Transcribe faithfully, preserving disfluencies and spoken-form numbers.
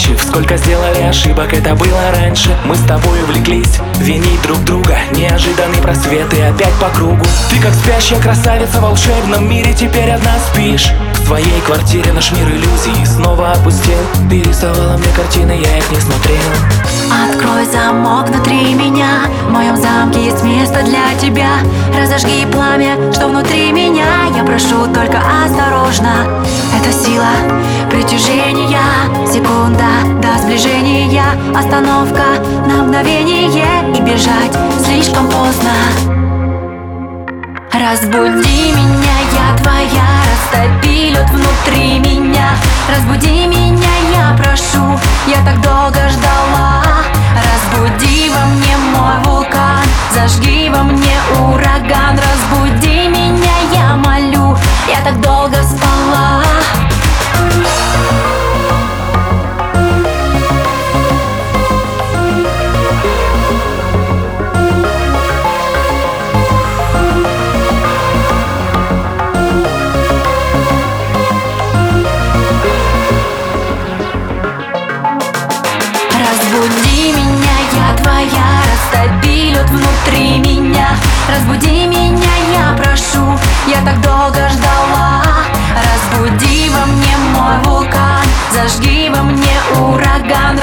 обманщив. Сколько сделали ошибок, это было раньше. Мы с тобой увлеклись винить друг друга. Неожиданный просвет и опять по кругу. Ты как спящая красавица в волшебном мире, теперь одна спишь. В твоей квартире наш мир иллюзий снова опустел. Ты рисовала мне картины, я их не смотрел. Открой замок внутри меня, в моем замке есть место для тебя. Разожги пламя, что внутри меня. Я прошу только осторожно. Это сила притяжения, секунда до сближения. Остановка на мгновение, и бежать слишком поздно. Разбуди меня, я твоя, растопи лед внутри меня. Разбуди меня, я прошу, я так долго ждала. Разбуди во мне мой вулкан, зажги во мне ураган. Разбуди меня, я молю, я так долго спала. Разбуди меня, я твоя, растопи лед внутри меня. Разбуди меня, я прошу, я так долго ждала. Разбуди во мне мой вулкан, зажги во мне ураган.